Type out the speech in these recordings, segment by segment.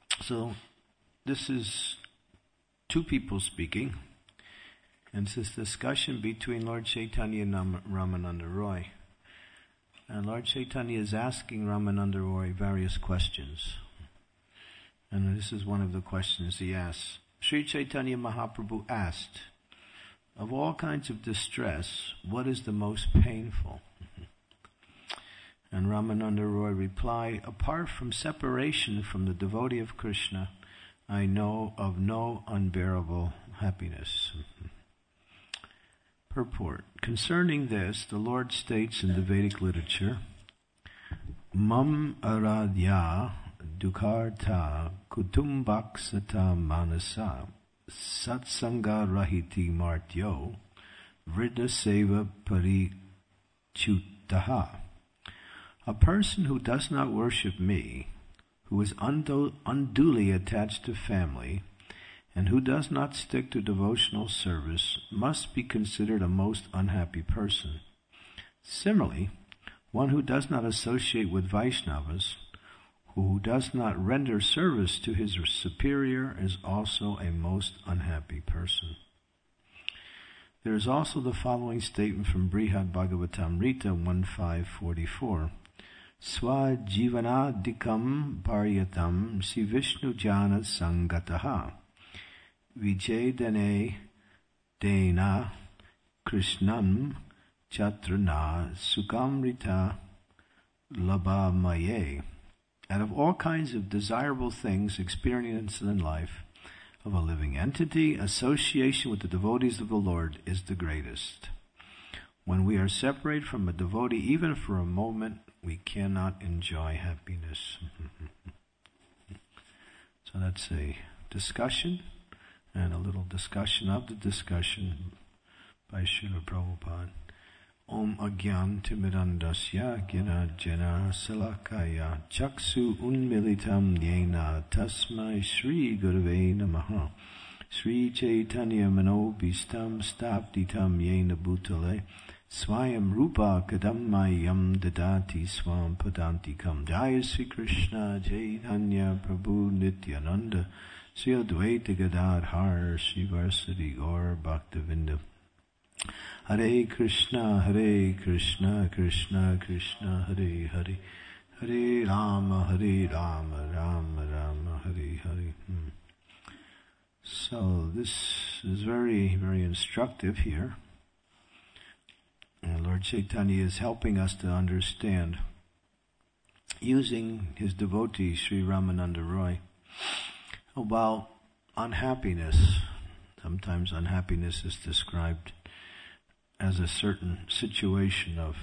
So this is two people speaking, and it's this discussion between Lord Chaitanya and Ramananda Roy. And Lord Chaitanya is asking Ramananda Roy various questions. And this is one of the questions he asks. Sri Chaitanya Mahaprabhu asked, of all kinds of distress, what is the most painful? And Ramananda Roy replied, apart from separation from the devotee of Krishna, I know of no unbearable happiness. Purport. Concerning this, the Lord states in the Vedic literature, Mam aradhya dukharta kutumbhaksata manasa satsanga rahiti martyo vridaseva parichutaha. A person who does not worship me, who is unduly attached to family, and who does not stick to devotional service, must be considered a most unhappy person. Similarly, one who does not associate with Vaishnavas, who does not render service to his superior, is also a most unhappy person. There is also the following statement from Brihad Bhagavatamrita 1.5.44. Swajivanadikam paryatam si Vishnu jana sangataha vijedane dena krishnam chatrana sukamrita labhamaye. Out of all kinds of desirable things experienced in life of a living entity, association with the devotees of the Lord is the greatest. When we are separated from a devotee, even for a moment, we cannot enjoy happiness. So that's a discussion, and a little discussion of the discussion by Srila Prabhupada. Om Agyan Timidandasya Gina Jena Salakaya Chaksu Unmilitam Yena Tasmai Shri Gurave Namaha Sri Chaitanya Manobhistam Stapditam Yena Bhutale Swayam Rupa Kadammayam Dadati Swam Padantikam. Jaya Sri Krishna Chaitanya Prabhu Nityananda Sri Advaita Gadadhar Sri Varsadi Gaur Bhaktavinda. Hare Krishna Krishna Krishna Hare Hare Hare Rama Rama Rama Hare Hare. So this is very, very instructive here. And Lord Chaitanya is helping us to understand, using his devotee Sri Ramananda Roy, about unhappiness. Sometimes unhappiness is described as a certain situation of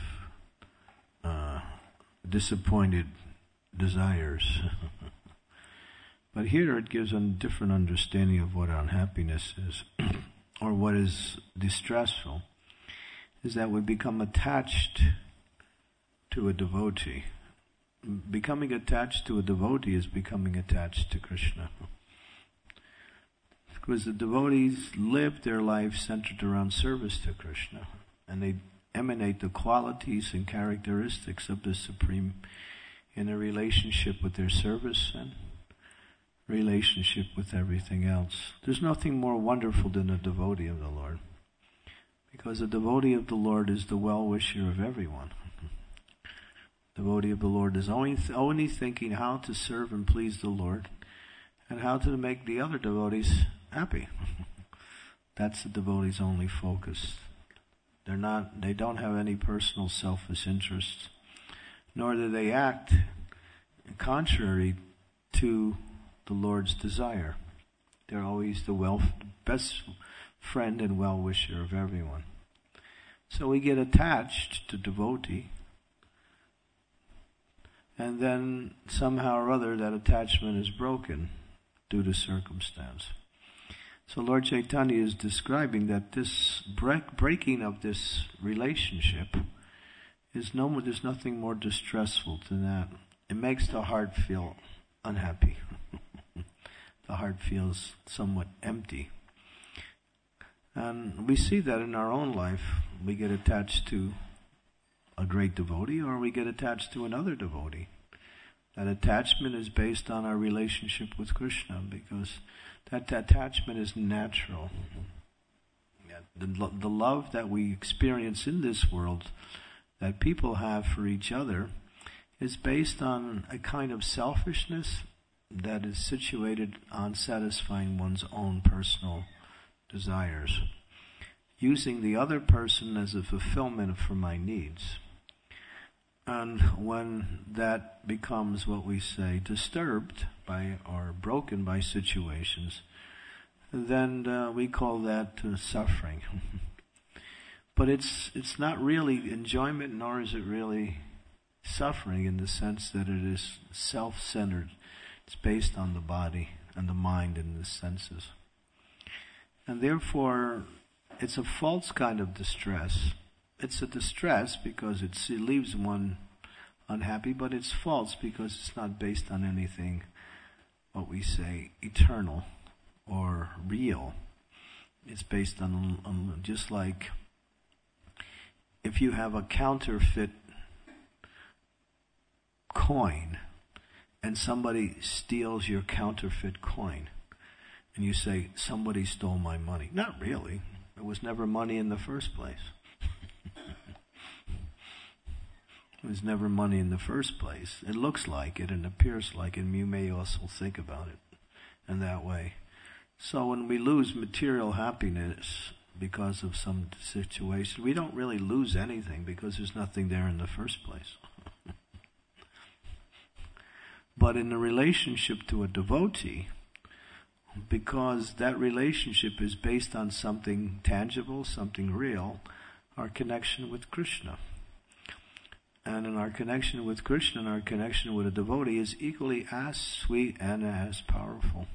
disappointed desires. But here it gives a different understanding of what unhappiness is, or what is distressful, is that we become attached to a devotee. Becoming attached to a devotee is becoming attached to Krishna. Because the devotees live their life centered around service to Krishna, and they emanate the qualities and characteristics of the Supreme in a relationship with their service and relationship with everything else. There's nothing more wonderful than a devotee of the Lord, because a devotee of the Lord is the well-wisher of everyone. The devotee of the Lord is only thinking how to serve and please the Lord, and how to make the other devotees happy. That's the devotee's only focus. They don't have any personal selfish interests, nor do they act contrary to the Lord's desire. They're always the best friend and well-wisher of everyone. So we get attached to devotee, and then somehow or other that attachment is broken due to circumstance. So Lord Chaitanya is describing that this breaking of this relationship there's nothing more distressful than that. It makes the heart feel unhappy. The heart feels somewhat empty. And we see that in our own life. We get attached to a great devotee, or we get attached to another devotee. That attachment is based on our relationship with Krishna, because that attachment is natural. The love that we experience in this world, that people have for each other, is based on a kind of selfishness that is situated on satisfying one's own personal desires, using the other person as a fulfillment for my needs. And when that becomes, what we say, disturbed by or broken by situations, then we call that suffering. But it's not really enjoyment, nor is it really suffering, in the sense that it is self-centered. It's based on the body and the mind and the senses. And therefore, it's a false kind of distress. It's a distress because it leaves one unhappy, but it's false because it's not based on anything, what we say, eternal or real. It's based on just like if you have a counterfeit coin and somebody steals your counterfeit coin, and you say, somebody stole my money. Not really. It was never money in the first place. It was never money in the first place. It looks like it and appears like it, and you may also think about it in that way. So when we lose material happiness because of some situation, we don't really lose anything because there's nothing there in the first place. But in the relationship to a devotee, because that relationship is based on something tangible, something real, our connection with Krishna. And in our connection with Krishna and our connection with a devotee is equally as sweet and as powerful.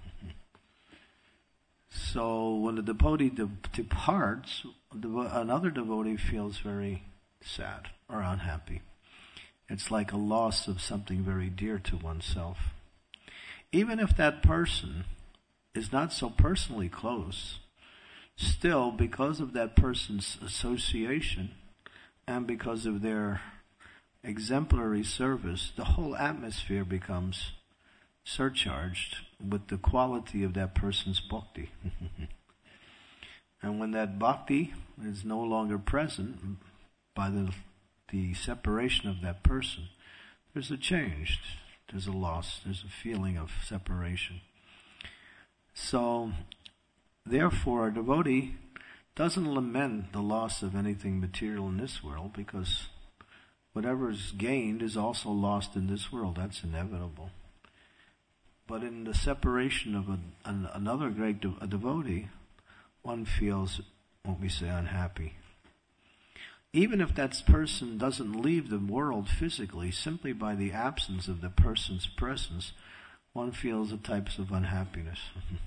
So when the devotee departs, another devotee feels very sad or unhappy. It's like a loss of something very dear to oneself. Even if that person is not so personally close, still, because of that person's association and because of their exemplary service, the whole atmosphere becomes surcharged with the quality of that person's bhakti. And when that bhakti is no longer present by the separation of that person, there's a change, there's a loss, there's a feeling of separation. So, therefore, a devotee doesn't lament the loss of anything material in this world, because whatever is gained is also lost in this world. That's inevitable. But in the separation of another great devotee, one feels, what we say, unhappy. Even if that person doesn't leave the world physically, simply by the absence of the person's presence, one feels the types of unhappiness.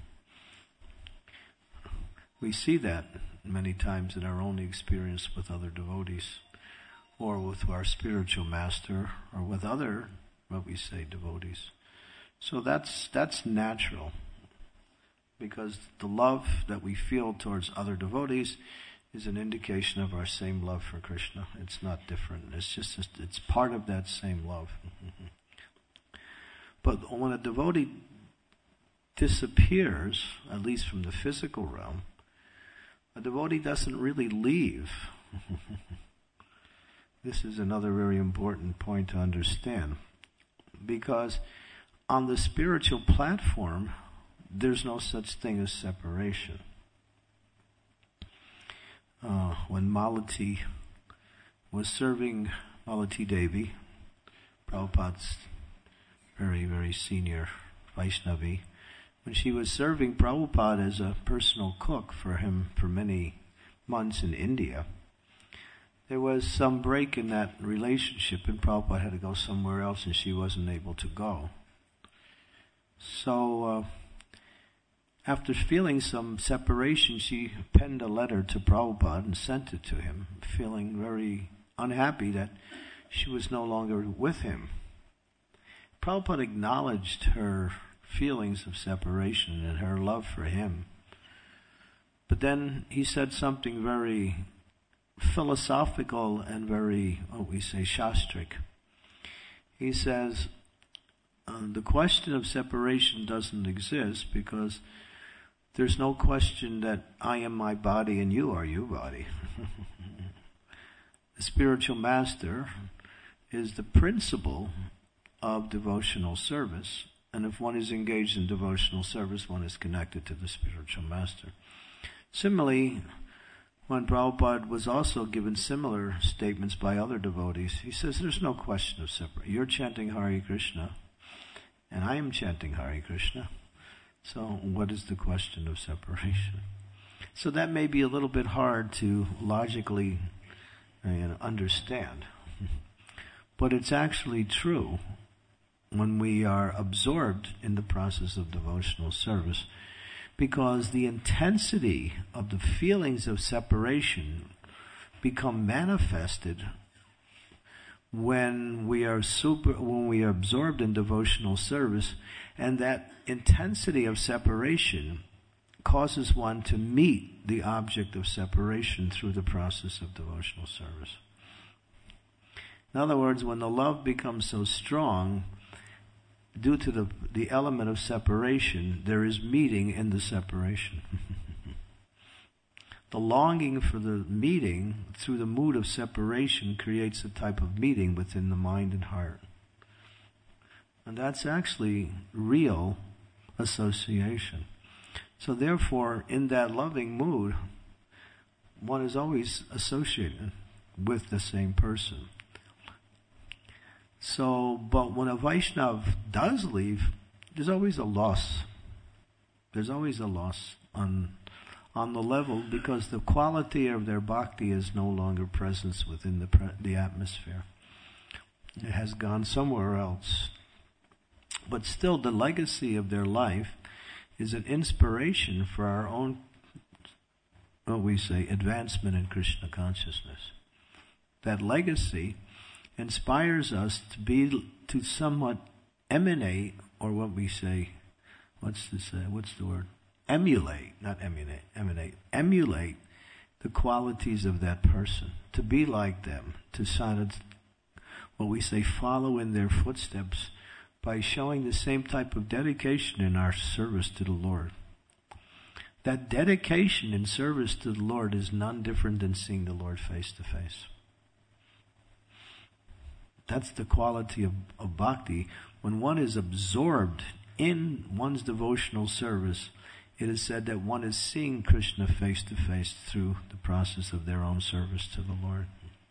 We see that many times in our own experience with other devotees, or with our spiritual master, or with other, what we say, devotees. So that's natural, because the love that we feel towards other devotees is an indication of our same love for Krishna. It's not different. It's part of that same love. But when a devotee disappears, at least from the physical realm, a devotee doesn't really leave. This is another very important point to understand, because on the spiritual platform, there's no such thing as separation. When Malati was serving Malati Devi, Prabhupada's very, very senior Vaishnavi, when she was serving Prabhupada as a personal cook for him for many months in India, there was some break in that relationship, and Prabhupada had to go somewhere else and she wasn't able to go. So after feeling some separation, she penned a letter to Prabhupada and sent it to him, feeling very unhappy that she was no longer with him. Prabhupada acknowledged her feelings of separation and her love for him. But then he said something very philosophical and very, what we say, shastric. He says, the question of separation doesn't exist because there's no question that I am my body and you are your body. The spiritual master is the principle of devotional service, and if one is engaged in devotional service, one is connected to the spiritual master. Similarly, when Prabhupada was also given similar statements by other devotees, he says there's no question of separation. You're chanting Hare Krishna, and I am chanting Hare Krishna. So what is the question of separation? So that may be a little bit hard to logically understand. But it's actually true when we are absorbed in the process of devotional service, because the intensity of the feelings of separation become manifested when we are absorbed in devotional service, and that intensity of separation causes one to meet the object of separation through the process of devotional service. In other words, when the love becomes so strong, due to the element of separation, there is meeting in the separation. The longing for the meeting through the mood of separation creates a type of meeting within the mind and heart. And that's actually real association. So therefore, in that loving mood, one is always associated with the same person. So, but when a Vaishnava does leave, there's always a loss. There's always a loss on the level, because the quality of their bhakti is no longer present within the atmosphere. It has gone somewhere else. But still, the legacy of their life is an inspiration for our own, advancement in Krishna consciousness. That legacy inspires us to somewhat emanate, or emulate the qualities of that person, to be like them, to follow in their footsteps by showing the same type of dedication in our service to the Lord. That dedication in service to the Lord is none different than seeing the Lord face to face. That's the quality of bhakti. When one is absorbed in one's devotional service, it is said that one is seeing Krishna face to face through the process of their own service to the Lord.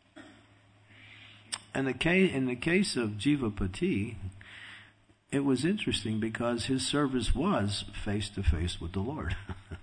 And in the case of Jivapati, it was interesting because his service was face to face with the Lord.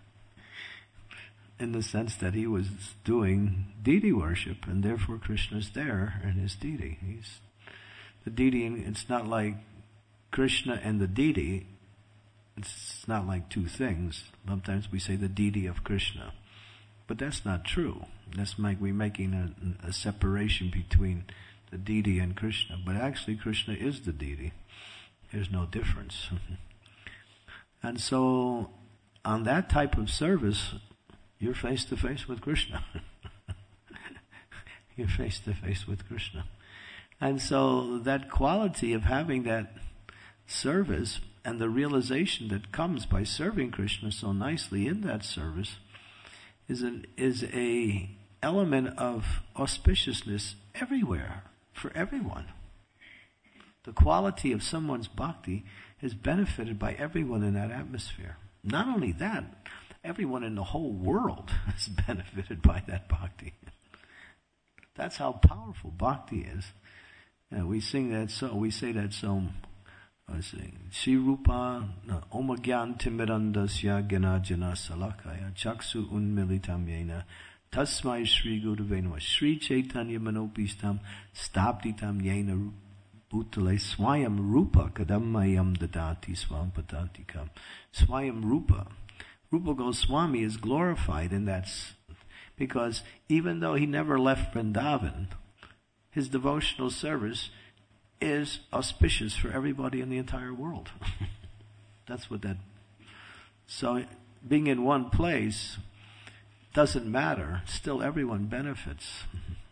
In the sense that he was doing deity worship, and therefore Krishna's there in his deity. He's the deity, and it's not like Krishna and the deity. It's not like two things. Sometimes we say the deity of Krishna, but that's not true. That's like we're making a separation between the deity and Krishna. But actually, Krishna is the deity. There's no difference. And so, on that type of service, you're face to face with Krishna. You're face to face with Krishna. And so that quality of having that service and the realization that comes by serving Krishna so nicely in that service is a element of auspiciousness everywhere, for everyone. The quality of someone's bhakti is benefited by everyone in that atmosphere. Not only that, everyone in the whole world is benefited by that bhakti. That's how powerful bhakti is. And we sing that song. We say that song. Shri Rupa Omagyan Timirandasya Ganajana Salakaya Chaksu Unmilitam Yena Tasmai Shri Gurave Namah Shri Chaitanya Manopistam Staptitam Yena Bhutale Swayam Rupa Kadammayam Dadati Swampatantikam. Swayam Rupa. Rupa Goswami is glorified in that, because even though he never left Vrindavan, his devotional service is auspicious for everybody in the entire world. That's what that. So being in one place doesn't matter. Still everyone benefits.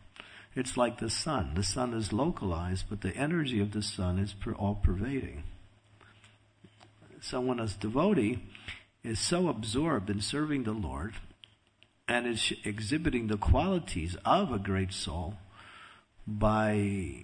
It's like the sun. The sun is localized, but the energy of the sun is all pervading. So when a devotee is so absorbed in serving the Lord and is exhibiting the qualities of a great soul by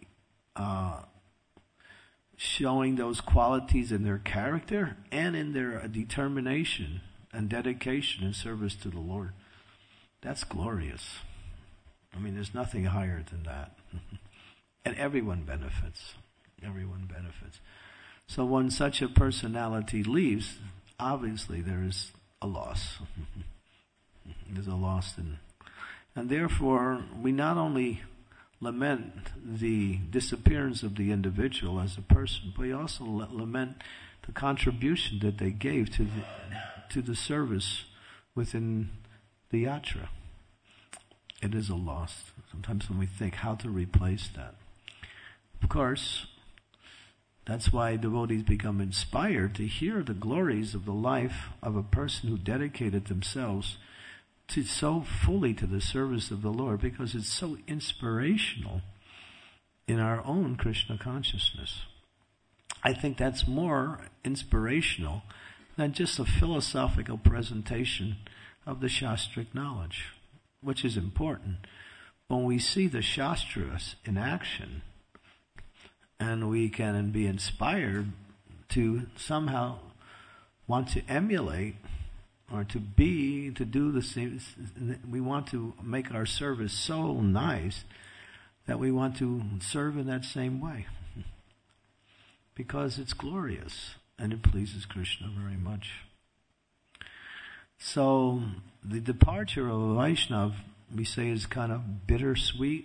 showing those qualities in their character and in their determination and dedication in service to the Lord, that's glorious. I mean, there's nothing higher than that. And everyone benefits. Everyone benefits. So when such a personality leaves, obviously there is a loss. There's a loss. And therefore, we not only lament the disappearance of the individual as a person, but we also lament the contribution that they gave to the service within the yatra. It is a loss. Sometimes when we think how to replace that. Of course, that's why devotees become inspired to hear the glories of the life of a person who dedicated themselves to so fully to the service of the Lord, because it's so inspirational in our own Krishna consciousness. I think that's more inspirational than just a philosophical presentation of the Shastric knowledge, which is important. When we see the Shastras in action, and we can be inspired to somehow want to emulate or to do the same. We want to make our service so nice that we want to serve in that same way. Because it's glorious and it pleases Krishna very much. So the departure of a Vaishnava, we say, is kind of bittersweet.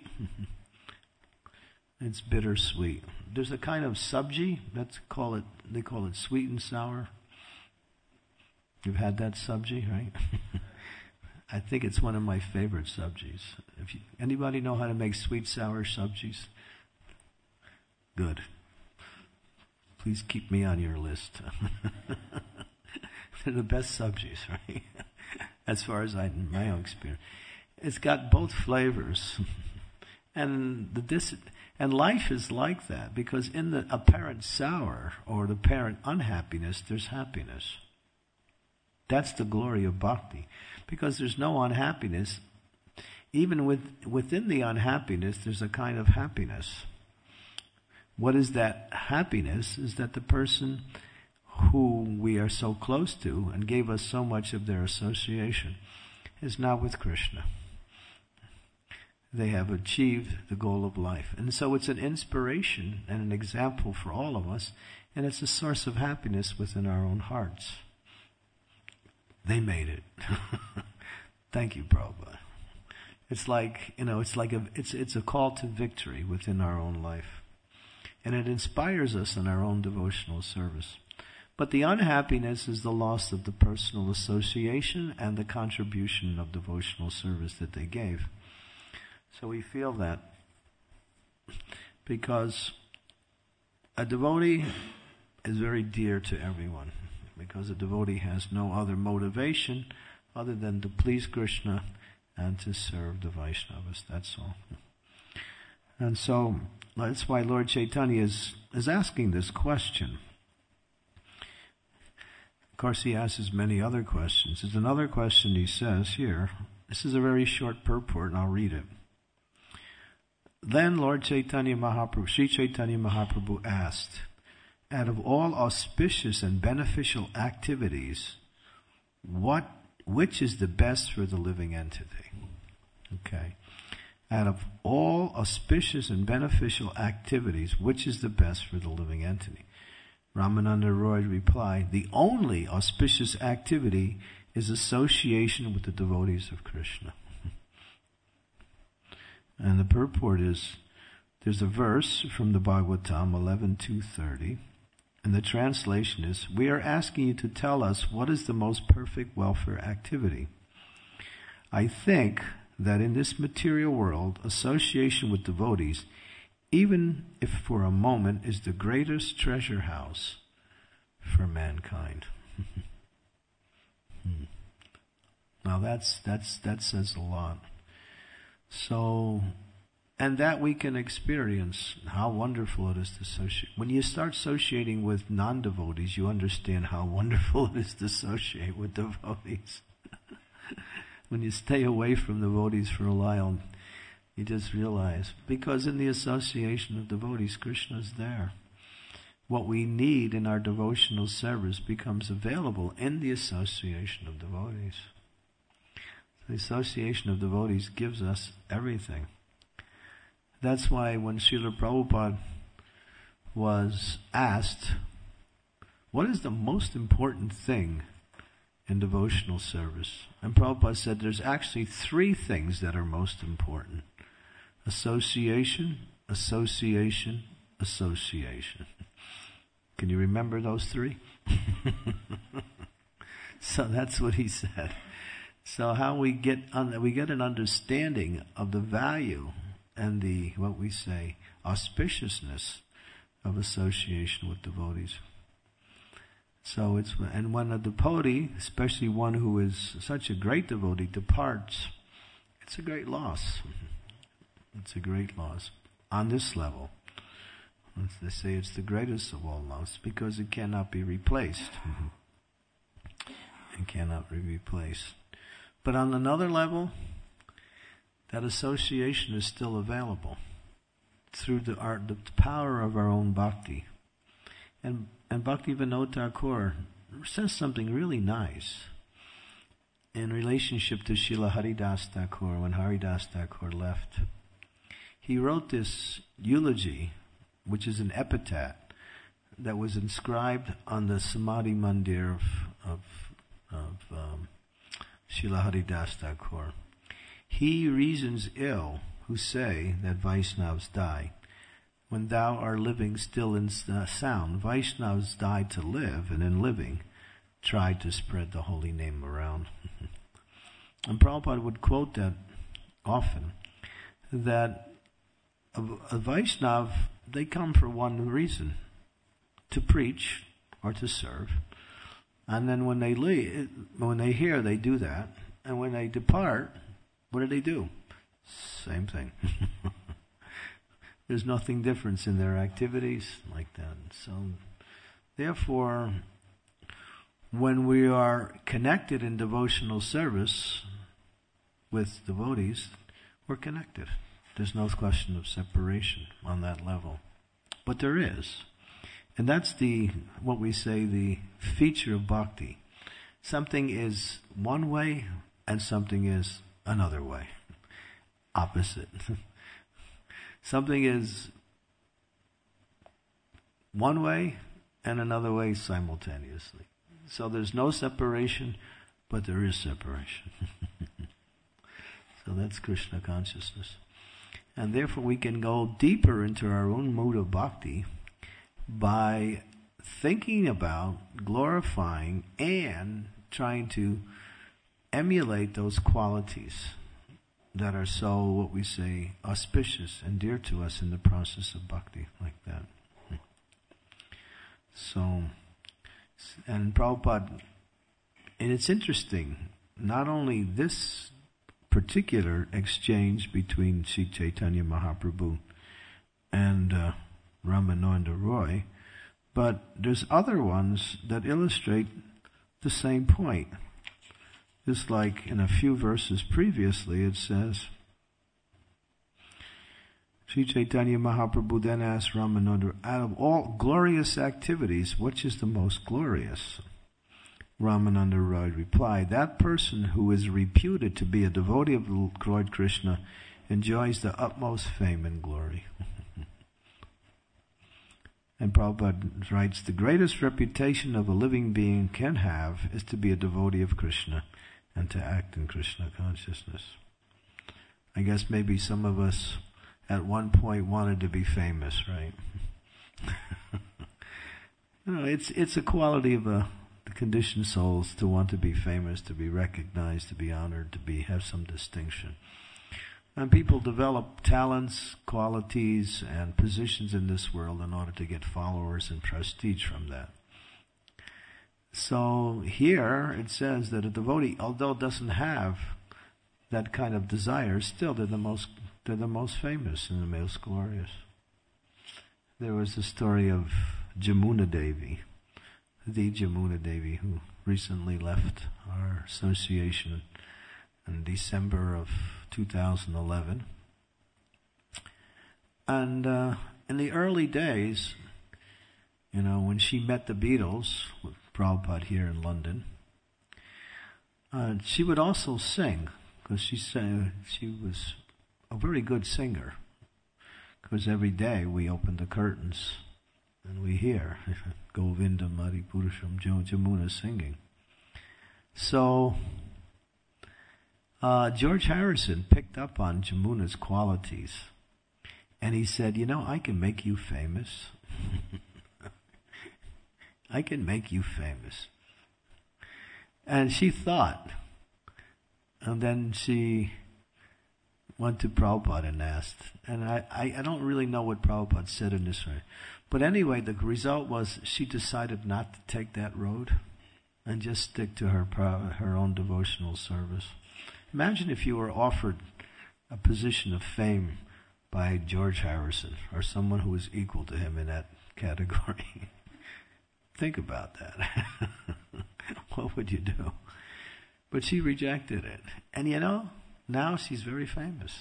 It's bittersweet. There's a kind of sabji, they call it sweet and sour. You've had that sabji, right? I think it's one of my favorite sabjis. Anybody know how to make sweet sour sabjis? Good. Please keep me on your list. They're the best sabjis, right? As far as my own experience. It's got both flavors. And life is like that, because in the apparent sour or the apparent unhappiness, there's happiness. That's the glory of bhakti, because there's no unhappiness. Even within the unhappiness, there's a kind of happiness. What is that happiness? Is that the person who we are so close to and gave us so much of their association is now with Krishna. They have achieved the goal of life. And so it's an inspiration and an example for all of us, and it's a source of happiness within our own hearts. They made it. Thank you, Prabhupada. It's like, it's a call to victory within our own life. And it inspires us in our own devotional service. But the unhappiness is the loss of the personal association and the contribution of devotional service that they gave. So we feel that because a devotee is very dear to everyone, because a devotee has no other motivation other than to please Krishna and to serve the Vaishnavas. That's all. And so that's why Lord Chaitanya is asking this question. Of course, he asks many other questions. There's another question he says here. This is a very short purport, and I'll read it. Then Lord Chaitanya Mahaprabhu, Sri Chaitanya Mahaprabhu asked, out of all auspicious and beneficial activities, which is the best for the living entity? Okay. Out of all auspicious and beneficial activities, which is the best for the living entity? Ramananda Roy replied, the only auspicious activity is association with the devotees of Krishna. And the purport is, there's a verse from the Bhagavatam 11.230, and the translation is, we are asking you to tell us what is the most perfect welfare activity. I think that in this material world, association with devotees, even if for a moment, is the greatest treasure house for mankind. Now that says a lot. So And that we can experience, how wonderful it is to associate. When you start associating with non-devotees, you understand how wonderful it is to associate with devotees. When you stay away from devotees for a while, you just realize, because in the association of devotees, Krishna is there. What we need in our devotional service becomes available in the association of devotees. The association of devotees gives us everything. That's why when Srila Prabhupada was asked, what is the most important thing in devotional service? And Prabhupada said there's actually 3 things that are most important. Association, association, association. Can you remember those 3? So that's what he said. So how we get an understanding of the value and the, what we say, auspiciousness of association with devotees. So and when a devotee, especially one who is such a great devotee, departs, it's a great loss. It's a great loss on this level. They say it's the greatest of all loss because it cannot be replaced. It cannot be replaced. But on another level, that association is still available through the power of our own bhakti. And Bhaktivinoda Thakur says something really nice in relationship to Srila Haridas Thakur when Haridas Thakur left. He wrote this eulogy, which is an epitaph that was inscribed on the Samadhi Mandir of Srila Haridas Thakur. He reasons ill who say that Vaishnavas die. When thou art living still in sound, Vaishnavas die to live, and in living try to spread the holy name around. And Prabhupada would quote that often, that a Vaishnav, they come for one reason, to preach or to serve. And then when they leave, when they hear, they do that. And when they depart, what do? Same thing. There's nothing different in their activities like that. So, therefore, when we are connected in devotional service with devotees, we're connected. There's no question of separation on that level. But there is. And that's what we say, the feature of bhakti. Something is one way and something is another way. Opposite. Something is one way and another way simultaneously. So there's no separation, but there is separation. So that's Krishna consciousness. And therefore we can go deeper into our own mood of bhakti by thinking about, glorifying, and trying to emulate those qualities that are so, what we say, auspicious and dear to us in the process of bhakti, like that. So, and Prabhupada, and it's interesting, not only this particular exchange between Sri Chaitanya Mahaprabhu and Ramananda Roy, but there's other ones that illustrate the same point. Just like in a few verses previously, it says, Sri Chaitanya Mahaprabhu then asked Ramananda, out of all glorious activities, which is the most glorious? Ramananda Roy replied, that person who is reputed to be a devotee of Lord Krishna enjoys the utmost fame and glory. And Prabhupada writes, the greatest reputation of a living being can have is to be a devotee of Krishna and to act in Krishna consciousness. I guess maybe some of us at one point wanted to be famous, right? It's a quality of the conditioned souls to want to be famous, to be recognized, to be honored, to have some distinction. And people develop talents, qualities, and positions in this world in order to get followers and prestige from that. So here it says that a devotee, although doesn't have that kind of desire, still they're They're the most famous and the most glorious. There was the story of Jamuna Devi, the Jamuna Devi, who recently left our association in December of 2011. And in the early days, when she met the Beatles with Prabhupada here in London, she would also sing, because she said she was a very good singer. Because every day we open the curtains and we hear Govindam Maripurusham Jamuna singing. So George Harrison picked up on Jamuna's qualities, and he said, I can make you famous. I can make you famous. And she thought, and then she went to Prabhupada and asked, and I don't really know what Prabhupada said in this way, but anyway, the result was she decided not to take that road and just stick to her own devotional service. Imagine if you were offered a position of fame by George Harrison or someone who was equal to him in that category. Think about that. What would you do? But she rejected it. And now she's very famous.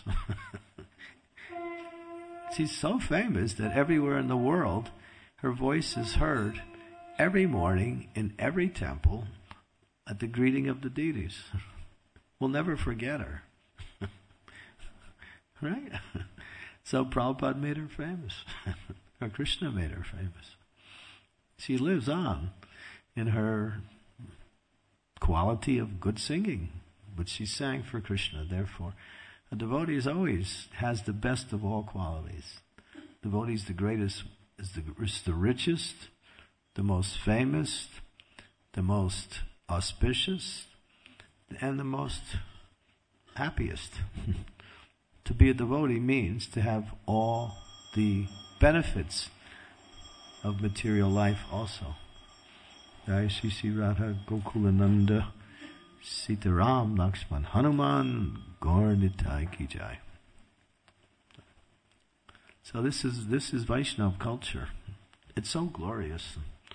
She's so famous that everywhere in the world, her voice is heard every morning in every temple at the greeting of the deities. We'll never forget her. Right? So Prabhupada made her famous. Or Krishna made her famous. She lives on in her quality of good singing, but she sang for Krishna. Therefore, a devotee always has the best of all qualities. Devotee is the greatest, is the richest, the most famous, the most auspicious, and the most happiest. To be a devotee means to have all the benefits of material life also. Jai Shri Shri Radha Gokulananda Sitaram Lakshman Hanuman Gaur Nitai Ki Jai. So this is Vaishnava culture. It's so glorious.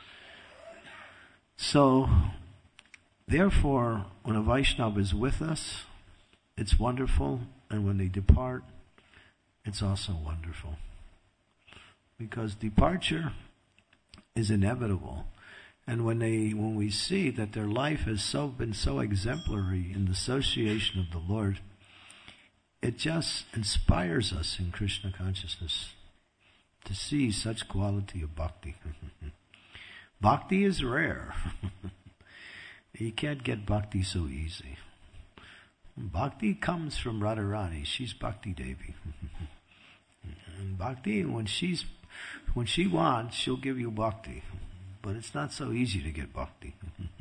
So therefore, when a Vaishnava is with us, it's wonderful, and when they depart, it's also wonderful. Because departure is inevitable. And when we see that their life has been so exemplary in the association of the Lord, it just inspires us in Krishna consciousness to see such quality of bhakti. Bhakti is rare. You can't get bhakti so easy. Bhakti comes from Radharani. She's Bhakti Devi. And bhakti, when she wants, she'll give you bhakti. But it's not so easy to get bhakti.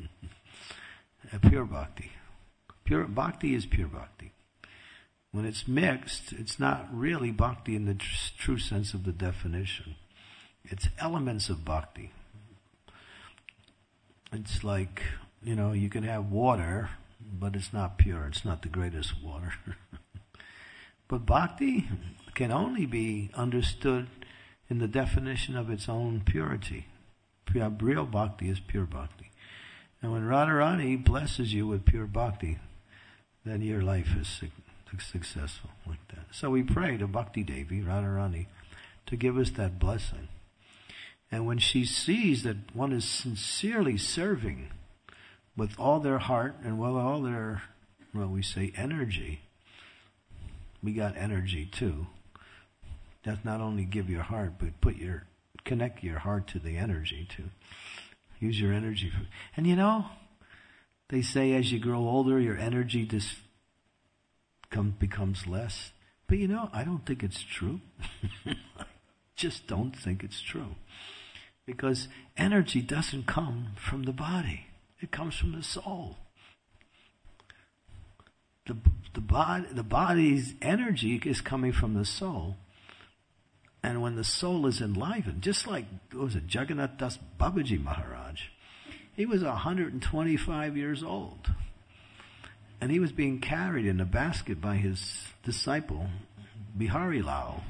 Pure bhakti. Pure bhakti is pure bhakti. When it's mixed, it's not really bhakti in the true sense of the definition. It's elements of bhakti. It's like, you can have water, but it's not pure. It's not the greatest water. But bhakti can only be understood in the definition of its own purity. Real bhakti is pure bhakti. And when Radharani blesses you with pure bhakti, then your life is successful like that. So we pray to Bhakti Devi, Radharani, to give us that blessing. And when she sees that one is sincerely serving with all their heart and with all their, we say energy, we got energy too. That's not only give your heart, but connect your heart to the energy too. Use your energy. And they say as you grow older, your energy becomes less. But I don't think it's true. I just don't think it's true. Because energy doesn't come from the body. It comes from the soul. The body's energy is coming from the soul. And when the soul is enlivened, just like, Jagannath Das Babaji Maharaj, he was 125 years old. And he was being carried in a basket by his disciple, Bihari Lal.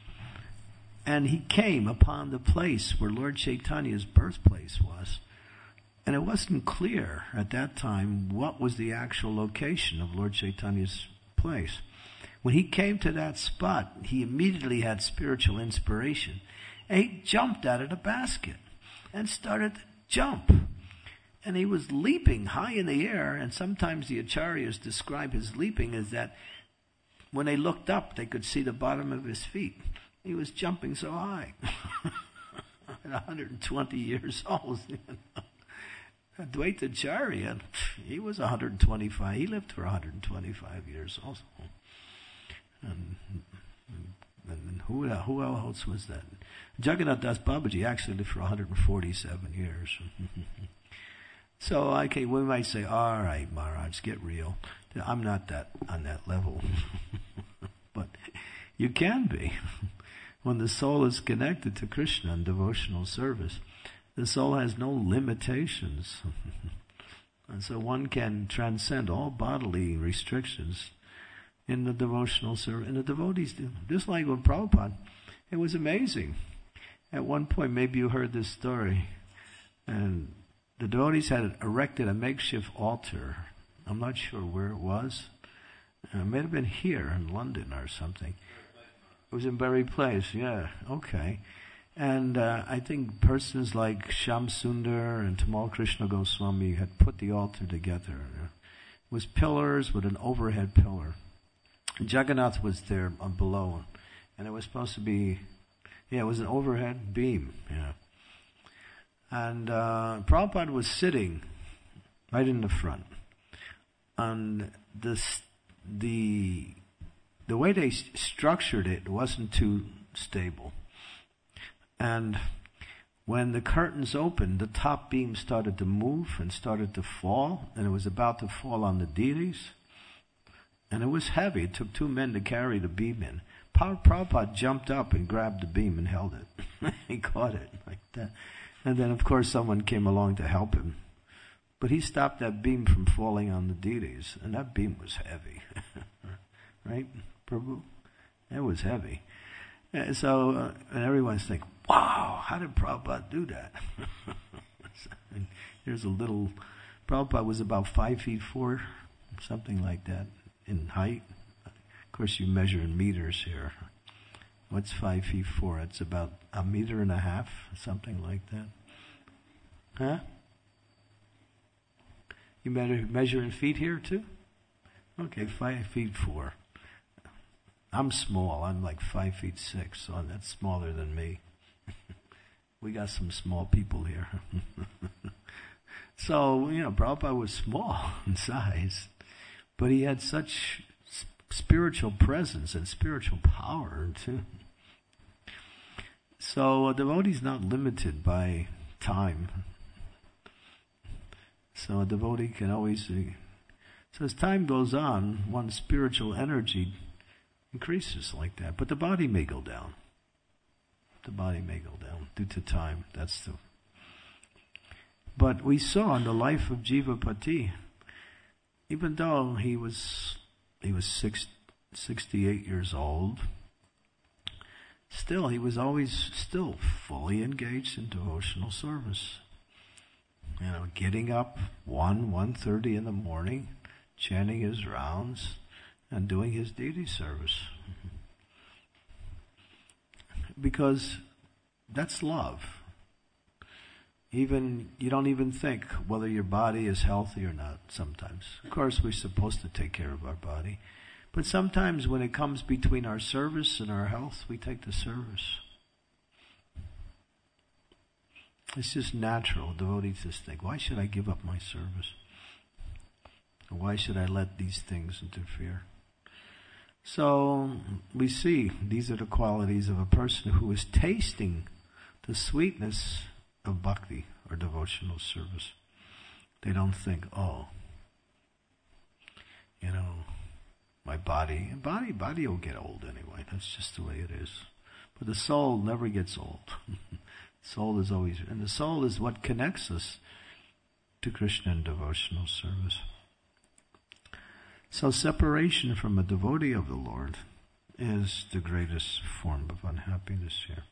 And he came upon the place where Lord Chaitanya's birthplace was. And it wasn't clear at that time what was the actual location of Lord Chaitanya's place. When he came to that spot, he immediately had spiritual inspiration. And he jumped out of the basket and started to jump. And he was leaping high in the air, and sometimes the acharyas describe his leaping as that when they looked up, they could see the bottom of his feet. He was jumping so high. At 120 years old. Advaita Acharya, he was 125. He lived for 125 years also. And who else was that? Jagannath Das Babaji actually lived for 147 years. So, okay, we might say, all right, Maharaj, get real. I'm not that on that level. But you can be. When the soul is connected to Krishna in devotional service, the soul has no limitations. And so one can transcend all bodily restrictions in the devotional service. And the devotees do. Just like with Prabhupada, it was amazing. At one point, maybe you heard this story, and the devotees had erected a makeshift altar. I'm not sure where it was. It may have been here in London or something. It was in Berry Place, yeah, okay. And I think persons like Shyam Sundar and Tamal Krishna Goswami had put the altar together. It was pillars with an overhead pillar. And Jagannath was there below. And it was supposed to be, it was an overhead beam, yeah. And Prabhupada was sitting right in the front. And the way they structured it wasn't too stable. And when the curtains opened, the top beam started to move and started to fall, and it was about to fall on the deities. And it was heavy. It took 2 men to carry the beam in. Prabhupada jumped up and grabbed the beam and held it. He caught it like that. And then, of course, someone came along to help him. But he stopped that beam from falling on the deities, and that beam was heavy. Right, Prabhu? It was heavy. And so, and everyone's thinking, wow, how did Prabhupada do that? And here's a little, Prabhupada was about 5'4", something like that, in height. Of course, you measure in meters here. What's 5'4"? It's about 1.5 meters, something like that. Huh? You measure in feet here too? Okay, 5'4". I'm small. I'm like 5'6", so that's smaller than me. We got some small people here. So, Prabhupada was small in size, but he had such spiritual presence and spiritual power too. So a devotee's not limited by time. So a devotee can always so as time goes on, one's spiritual energy increases like that. But the body may go down. The body may go down due to time. But we saw in the life of Jivapati, even though he was 68 years old, still he was always still fully engaged in devotional service. Getting up 1:30 in the morning, chanting his rounds, and doing his deity service. Because that's love. You don't even think whether your body is healthy or not sometimes. Of course, we're supposed to take care of our body. But sometimes when it comes between our service and our health, we take the service. It's just natural. Devotees just think, why should I give up my service? Or why should I let these things interfere? So we see these are the qualities of a person who is tasting the sweetness of bhakti or devotional service. They don't think, my body will get old anyway. That's just the way it is. But the soul never gets old. Soul is always, and the soul is what connects us to Krishna in devotional service. So separation from a devotee of the Lord is the greatest form of unhappiness here.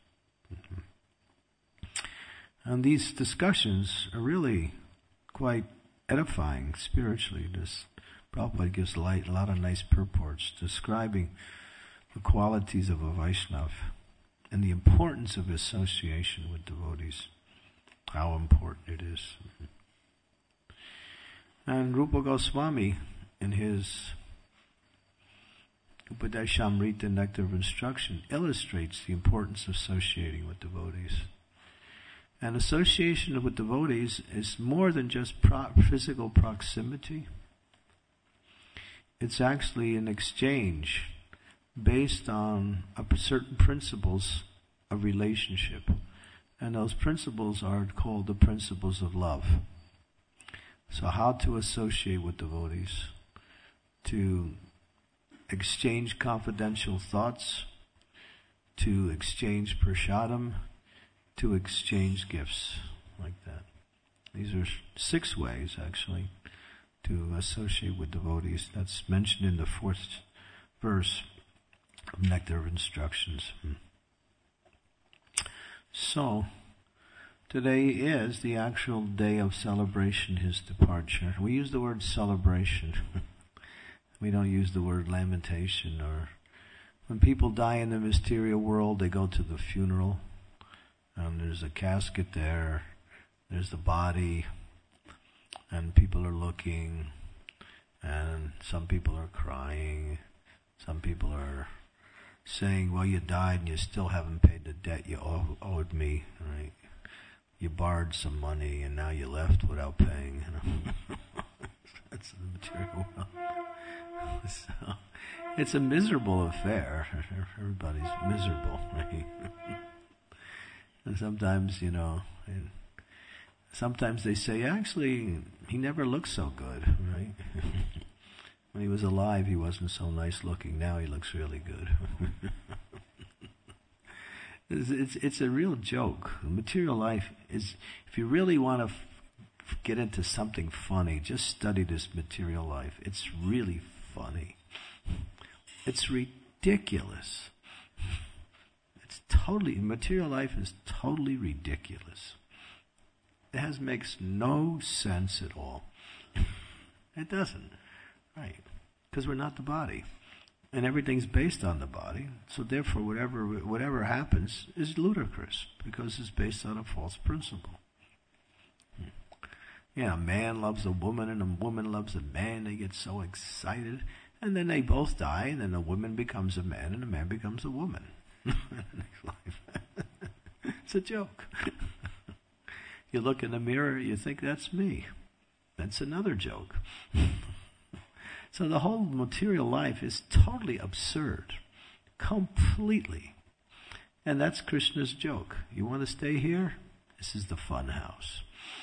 And these discussions are really quite edifying spiritually. This Prabhupada gives a lot of nice purports describing the qualities of a Vaishnava and the importance of association with devotees, how important it is. And Rupa Goswami, in his Upadeshamrita Nectar of Instruction, illustrates the importance of associating with devotees. And association with devotees is more than just physical proximity. It's actually an exchange based on certain principles of relationship. And those principles are called the principles of love. So how to associate with devotees, to exchange confidential thoughts, to exchange prasadam, to exchange gifts, like that. These are 6 ways, actually, to associate with devotees. That's mentioned in the 4th verse of Nectar of Instructions. So, today is the actual day of celebration, his departure. We use the word celebration. We don't use the word lamentation. Or when people die in the material world, they go to the funeral, and there's a casket there, there's the body, and people are looking, and some people are crying, some people are saying, well, you died and you still haven't paid the debt you owed me, right? You borrowed some money and now you left without paying. That's the material world. So, it's a miserable affair. Everybody's miserable, right? And sometimes, sometimes they say, actually, he never looked so good, right? When he was alive, he wasn't so nice looking. Now he looks really good. It's a real joke. Material life is, if you really want to get into something funny, just study this material life. It's really funny. It's ridiculous. Material life is totally ridiculous. It makes no sense at all. It doesn't. Right. Because we're not the body. And everything's based on the body. So therefore whatever happens is ludicrous, because it's based on a false principle. Yeah, a man loves a woman and a woman loves a man. They get so excited. And then they both die, and then the woman becomes a man and the man becomes a woman. It's a joke. You look in the mirror, you think that's me. That's another joke. So the whole material life is totally absurd. Completely. And that's Krishna's joke. You want to stay here? This is the fun house.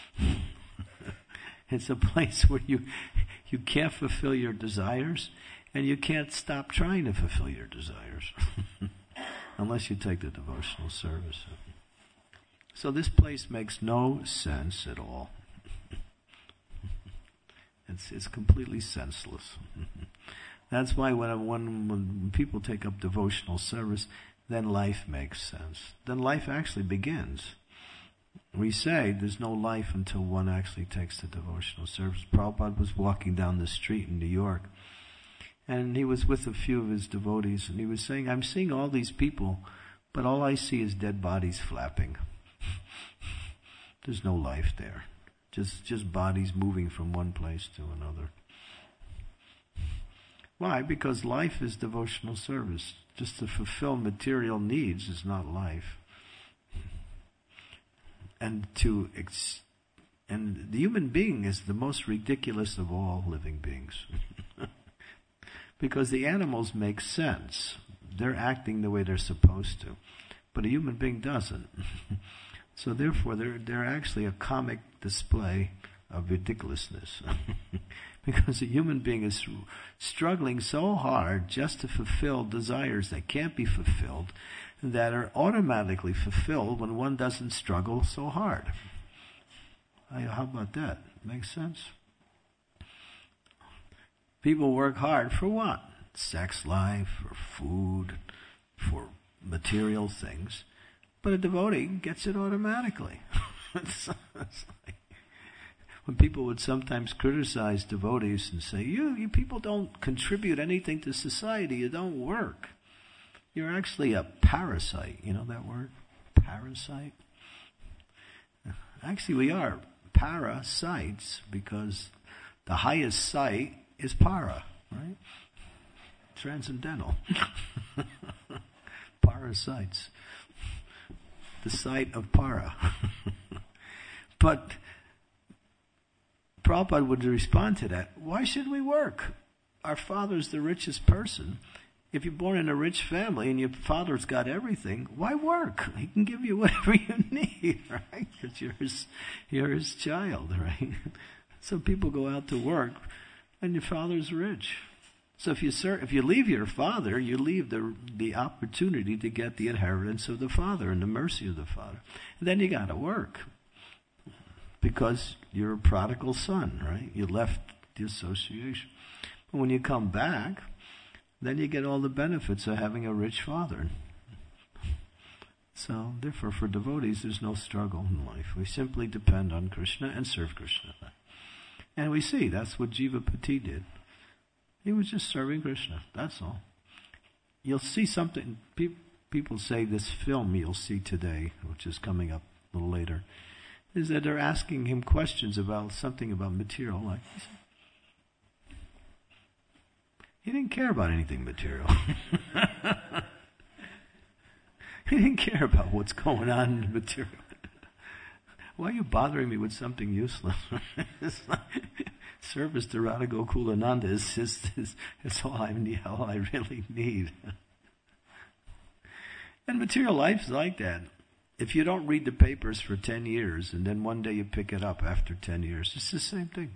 It's a place where you can't fulfill your desires, and you can't stop trying to fulfill your desires. Unless you take the devotional service. So this place makes no sense at all. It's completely senseless. That's why when people take up devotional service, then life makes sense. Then life actually begins. We say there's no life until one actually takes the devotional service. Prabhupada was walking down the street in New York, and he was with a few of his devotees, and he was saying, I'm seeing all these people, but all I see is dead bodies flapping. There's no life there. Just bodies moving from one place to another. Why? Because life is devotional service. Just to fulfill material needs is not life. And the human being is the most ridiculous of all living beings. Because the animals make sense. They're acting the way they're supposed to. But a human being doesn't. So therefore, they're actually a comic display of ridiculousness. Because a human being is struggling so hard just to fulfill desires that can't be fulfilled, that are automatically fulfilled when one doesn't struggle so hard. How about that? Makes sense? People work hard for what? sex life, for food, for material things. But a devotee gets it automatically. It's like, when people would sometimes criticize devotees and say, you people don't contribute anything to society, you don't work. You're actually a parasite. You know that word? Parasite? Actually, we are parasites because the highest sight is para, right? Transcendental. Parasites. The sight of para. But Prabhupada would respond to that. Why should we work? Our father's the richest person. If you're born in a rich family and your father's got everything, why work? He can give you whatever you need, right? Because you're his child, right? So people go out to work, and your father's rich. So if you leave your father, you leave the opportunity to get the inheritance of the father and the mercy of the father. And then you got to work because you're a prodigal son, right? You left the association. But when you come back, then you get all the benefits of having a rich father. So, therefore, for devotees, there's no struggle in life. We simply depend on Krishna and serve Krishna. And we see that's what Jivapati did. He was just serving Krishna. That's all. You'll see something. People say this film you'll see today, which is coming up a little later, is that they're asking him questions about something about material life. He didn't care about anything material. He didn't care about what's going on in the material. Why are you bothering me with something useless? It's like, service to Radha Gokulananda is all I need, all I really need. And material life is like that. If you don't read the papers for 10 years and then one day you pick it up after 10 years, it's the same thing.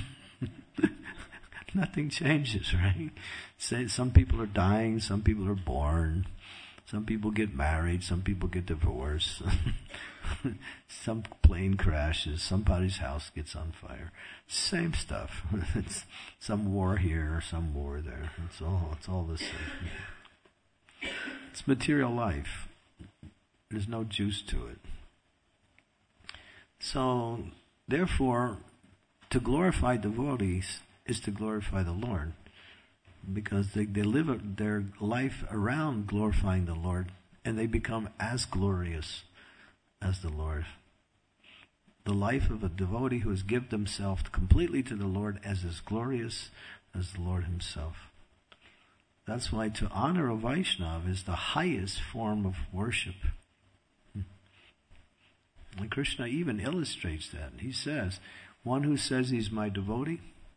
Nothing changes, right? Some people are dying, some people are born, some people get married, some people get divorced, some plane crashes, somebody's house gets on fire. Same stuff. It's some war here, some war there. It's all the same. It's material life. There's no juice to it. So, therefore, to glorify devotees is to glorify the Lord, because they live their life around glorifying the Lord, and they become as glorious as the Lord. The life of a devotee who has given themselves completely to the Lord as glorious as the Lord himself. That's why to honor a Vaishnava is the highest form of worship. And Krishna even illustrates that. He says, one who says he's my devotee,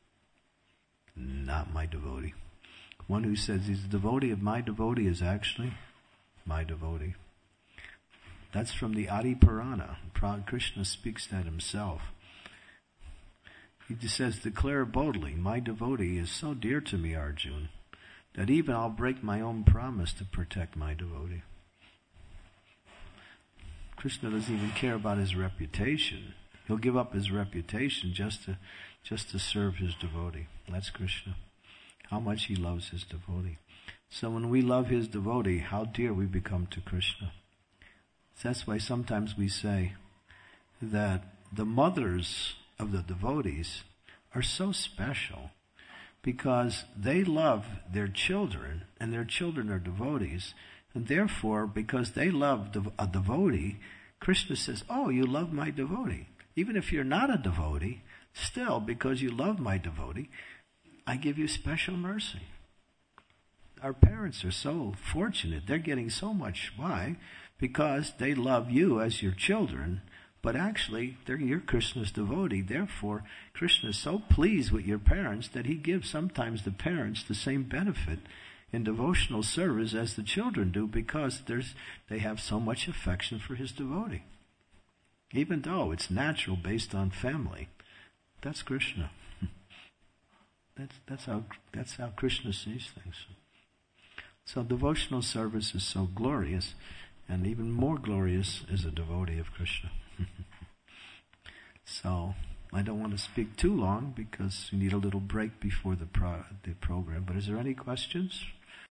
not my devotee. One who says he's a devotee of my devotee is actually my devotee. That's from the Adi Purana. Krishna speaks that himself. He just says, declare boldly, my devotee is so dear to me, Arjuna, that even I'll break my own promise to protect my devotee. Krishna doesn't even care about his reputation. He'll give up his reputation just to serve his devotee. That's Krishna. How much he loves his devotee. So when we love his devotee, how dear we become to Krishna. So that's why sometimes we say that the mothers of the devotees are so special because they love their children, and their children are devotees, and therefore, because they love a devotee, Krishna says, oh, you love my devotee. Even if you're not a devotee, still, because you love my devotee, I give you special mercy. Our parents are so fortunate. They're getting so much. Why? Because they love you as your children, but actually, you're Krishna's devotee. Therefore, Krishna is so pleased with your parents that he gives sometimes the parents the same benefit in devotional service as the children do, because they have so much affection for his devotee. Even though it's natural based on family. That's Krishna. That's how Krishna sees things. So devotional service is so glorious, and even more glorious is a devotee of Krishna. So, I don't want to speak too long because we need a little break before the program. But is there any questions?